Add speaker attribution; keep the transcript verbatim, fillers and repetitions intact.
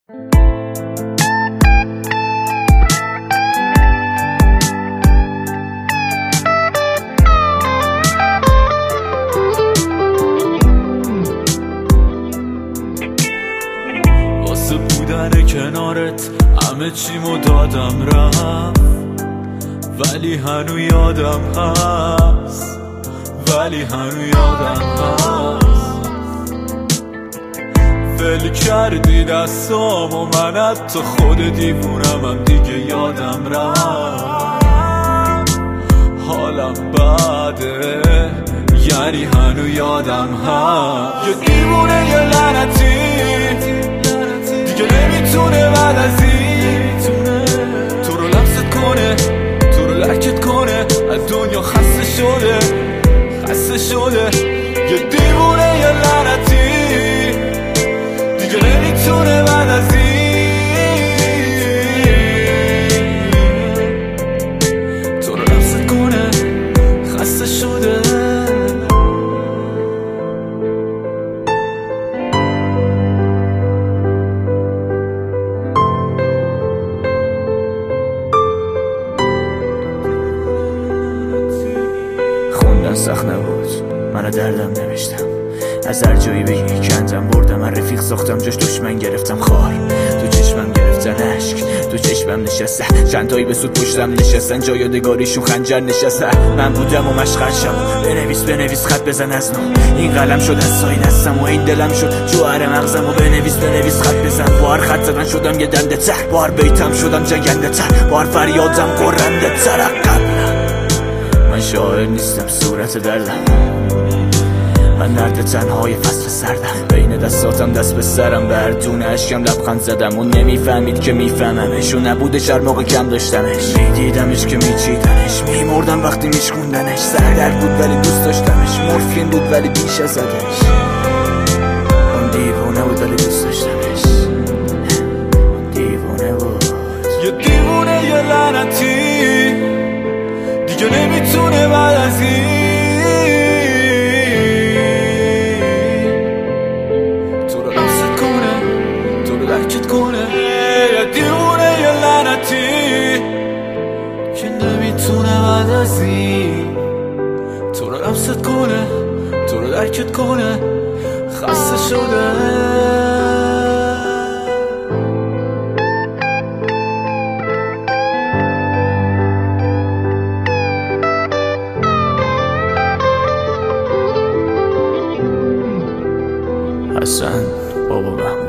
Speaker 1: واسه بودن کنارت همه چیمو دادم رفت، ولی هنو یادم هست، ولی هنو یادم هست. ول کردی دستام و من حتی خود دیوونم هم دیگه یادم رفت. حالم بده یعنی هنو یادم هست. یه دیوونه یه لعنتی دیگه نمیتونه بعد از این تو رو لمست کنه، تو رو لکت کنه. از دنیا خسته شده، خسته شده. یه دیوونه یه لعنتی دیگه نمیتونه بعد از این تو رو لمست کنه، خسته شده.
Speaker 2: سخت نبود، من دردم نوشتم، از هر جایی بگی کندم بردم. من رفیق ساختم جاش دشمن گرفتم خار، تو چشمم گرفتن عشق، تو چشمم نشسته. چندتایی به سود پشتم نشستن، جا یادگاریشون خنجر نشسته. من بودم و مشغل شم، بنویس بنویس خط بزن از نو. این قلم شد از سای دستم و این دلم شد جوهر مغزم. و بنویس بنویس خط بزن، با هر خط زدن شدم یه دنده تر، با هر بیتم شدم جنگنده تر، با هر فریادم قرنده تر. من شاعر نیستم، صورت دردم، من درد تنهای فصل سردم. بین دستاتم دست به سرم، بردون عشقم لبخند زدم و نمیفهمید که میفهممش. و نبودش هر موقع کم داشتمش، میدیدمش که میچیدنش، میمردم وقتی میشکوندنش. سردرد بود ولی دوست داشتمش، مورفین بود ولی بیش از ازش. اون دیوونه بود ولی دوست داشتمش، اون دیوونه بود.
Speaker 1: یه دیوونه یه لعنتی دیگه نمیتونه بعد از این تو رو لمست کنه، تو رو لکت کنه. یه دیوونه یه لعنتی که نمیتونه بعد از این تو رو لمست کنه، تو رو لکت کنه. خسته شده.
Speaker 2: حسن بابا محمود.